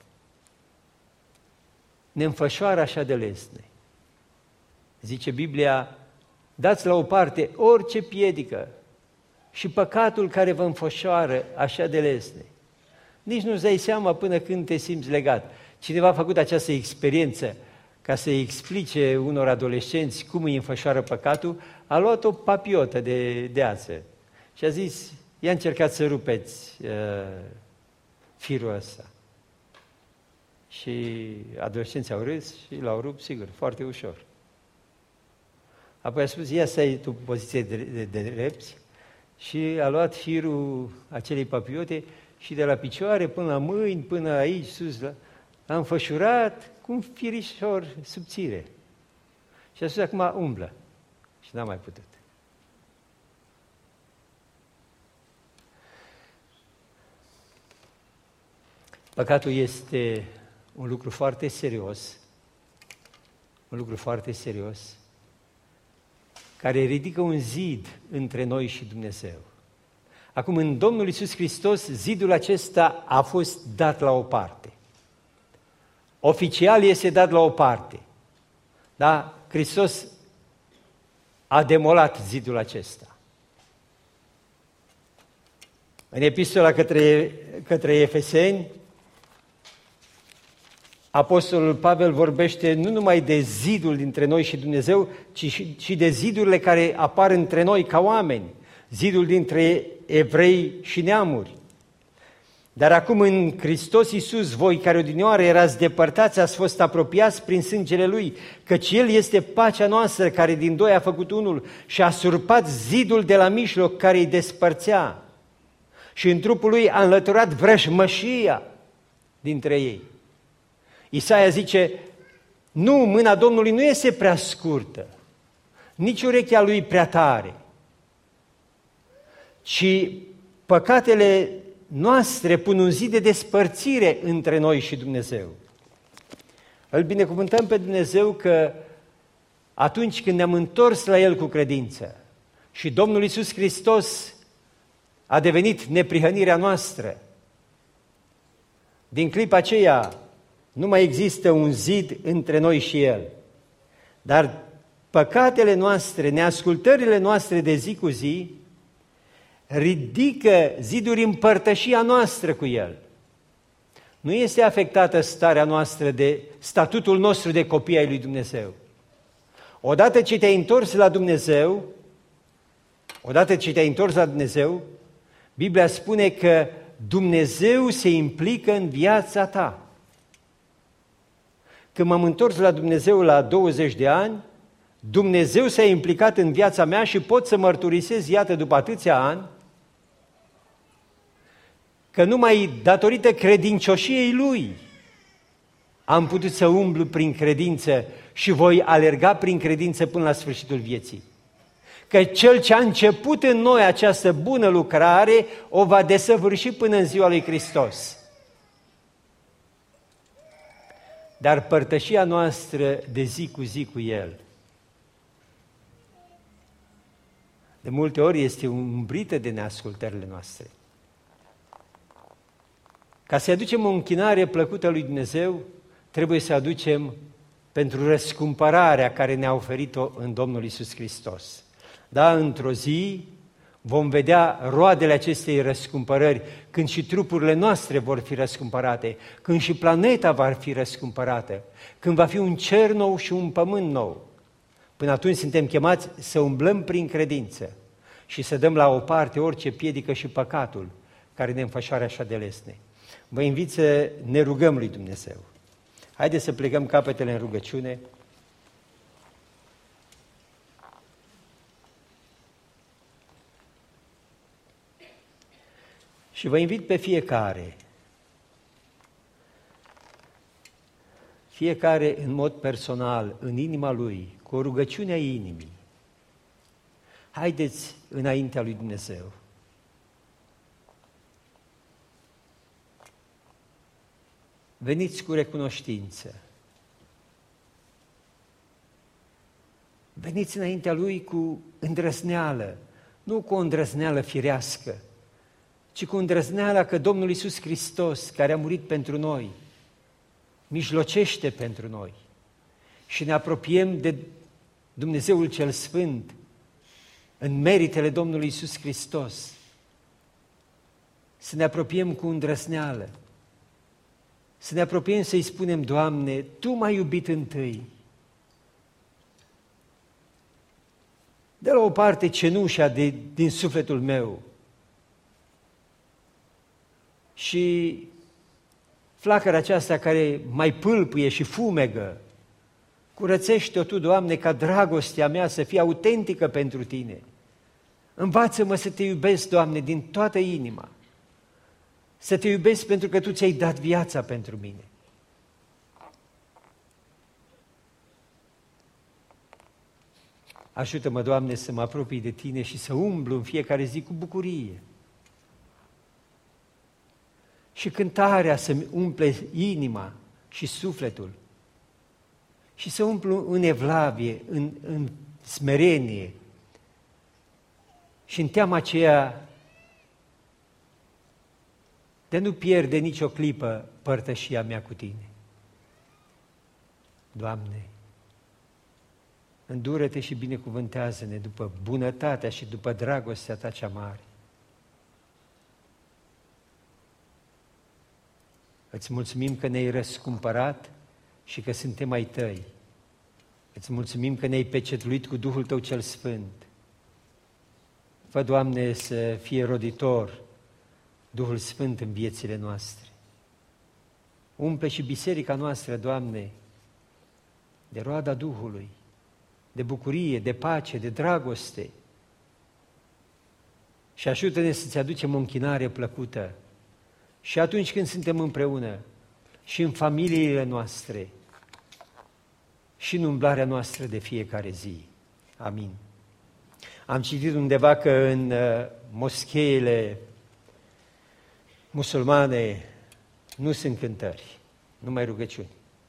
ne înfășoară așa de lesne. Zice Biblia: dați la o parte orice piedică și păcatul care vă înfășoară așa de lesne. Nici nu-ți dai seama până când te simți legat. Cineva a făcut această experiență ca să explice unor adolescenți cum îi înfășoară păcatul, a luat o papiotă de ață și a zis: i-a încercat să rupeți firul ăsta. Și adolescenții au râs și l-au rupt, sigur, foarte ușor. Apoi a spus: ia să ai tu poziție de repți, și a luat firul acelei papiote și de la picioare până la mâini, până aici, sus, l-a înfășurat cu un firișor subțire. Și a spus: acum umblă. Și n-a mai putut. Păcatul este un lucru foarte serios, care ridică un zid între noi și Dumnezeu. Acum, în Domnul Iisus Hristos, zidul acesta a fost dat la o parte. Oficial este dat la o parte. Da? Hristos a demolat zidul acesta. În epistola către Efeseni, Apostolul Pavel vorbește nu numai de zidul dintre noi și Dumnezeu, ci și de zidurile care apar între noi ca oameni, zidul dintre evrei și neamuri. Dar acum în Hristos Iisus, voi care odinioară erați depărtați, ați fost apropiați prin sângele Lui, căci El este pacea noastră, care din doi a făcut unul și a surpat zidul de la mijloc care îi despărțea și în trupul Lui a înlăturat vrăjmășia dintre ei. Isaia zice, nu, mâna Domnului nu este prea scurtă, nici urechea Lui prea tare, ci păcatele noastre pun un zid de despărțire între noi și Dumnezeu. Îl binecuvântăm pe Dumnezeu că atunci când ne-am întors la El cu credință și Domnul Iisus Hristos a devenit neprihănirea noastră, din clipa aceea nu mai există un zid între noi și El. Dar păcatele noastre, neascultările noastre de zi cu zi, ridică ziduri în părtășia noastră cu El. Nu este afectată starea noastră de statutul nostru de copii ai lui Dumnezeu. Odată ce te-ai întors la Dumnezeu, Biblia spune că Dumnezeu se implică în viața ta. Când m-am întors la Dumnezeu la 20 de ani, Dumnezeu s-a implicat în viața mea și pot să mărturisez, iată, după atâția ani, că numai datorită credincioșiei Lui am putut să umblu prin credință și voi alerga prin credință până la sfârșitul vieții. Că Cel ce a început în noi această bună lucrare o va desăvârși până în ziua lui Hristos. Dar părtășia noastră de zi cu zi cu El, de multe ori este umbrită de neascultările noastre. Ca să aducem o închinare plăcută lui Dumnezeu, trebuie să aducem pentru răscumpărarea care ne-a oferit-o în Domnul Iisus Hristos. Da, într-o zi vom vedea roadele acestei răscumpărări, când și trupurile noastre vor fi răscumpărate, când și planeta va fi răscumpărată, când va fi un cer nou și un pământ nou. Până atunci suntem chemați să umblăm prin credință și să dăm la o parte orice piedică și păcatul care ne înfășoară așa de lesne. Vă invit să ne rugăm lui Dumnezeu. Haideți să plecăm capetele în rugăciune. Și vă invit pe fiecare în mod personal, în inima lui, cu o rugăciune a inimii. Haideți înaintea lui Dumnezeu. Veniți cu recunoștință. Veniți înaintea Lui cu îndrăzneală, nu cu o îndrăzneală firească, ci cu îndrăzneala că Domnul Iisus Hristos, care a murit pentru noi, mijlocește pentru noi și ne apropiem de Dumnezeul cel Sfânt în meritele Domnului Iisus Hristos. Să ne apropiem cu îndrăzneală, să ne apropiem să-i spunem, Doamne, Tu m-ai iubit întâi. Dă la o parte cenușa din sufletul meu și flacăra aceasta care mai pâlpâie și fumegă, curățește-o Tu, Doamne, ca dragostea mea să fie autentică pentru Tine. Învață-mă să Te iubesc, Doamne, din toată inima. Să Te iubesc pentru că Tu ți-ai dat viața pentru mine. Ajută-mă, Doamne, să mă apropii de Tine și să umblu în fiecare zi cu bucurie. Și cântarea să-mi umple inima și sufletul și să umplu în evlavie, în smerenie și în teama aceea de nu pierde nicio clipă părtășia mea cu Tine. Doamne, îndură-te și binecuvântează-ne după bunătatea și după dragostea ta cea mare. Îți mulțumim că ne-ai răscumpărat și că suntem ai tăi. Îți mulțumim că ne-ai pecetluit cu Duhul tău cel Sfânt. Fă, Doamne, să fie roditor Duhul Sfânt în viețile noastre. Umple și biserica noastră, Doamne, de roada Duhului, de bucurie, de pace, de dragoste. Și ajută-ne să-ți aducem o închinare plăcută. Și atunci când suntem împreună, și în familiile noastre, și în umblarea noastră de fiecare zi. Amin. Am citit undeva că în moscheile musulmane nu sunt cântări, numai rugăciuni.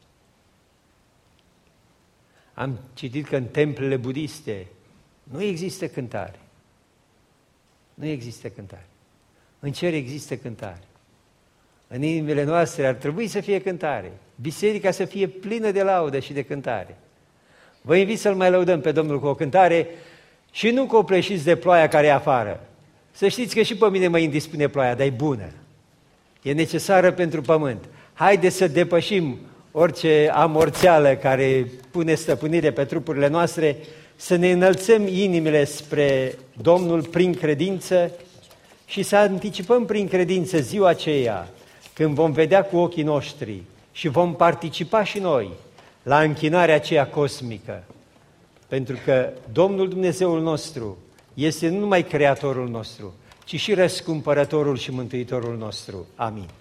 Am citit că în templele budiste nu există cântare. Nu există cântare. În cer există cântare. În inimile noastre ar trebui să fie cântare. Biserica să fie plină de laudă și de cântare. Vă invit să-L mai lăudăm pe Domnul cu o cântare și nu copleșiți de ploaia care e afară. Să știți că și pe mine mă indispune ploaia, dar e bună. E necesară pentru pământ. Haideți să depășim orice amorțeală care pune stăpânire pe trupurile noastre, să ne înălțăm inimile spre Domnul prin credință și să anticipăm prin credință ziua aceea când vom vedea cu ochii noștri și vom participa și noi la închinarea aceea cosmică. Pentru că Domnul Dumnezeul nostru este nu numai Creatorul nostru, ci și Răscumpărătorul și Mântuitorul nostru. Amin.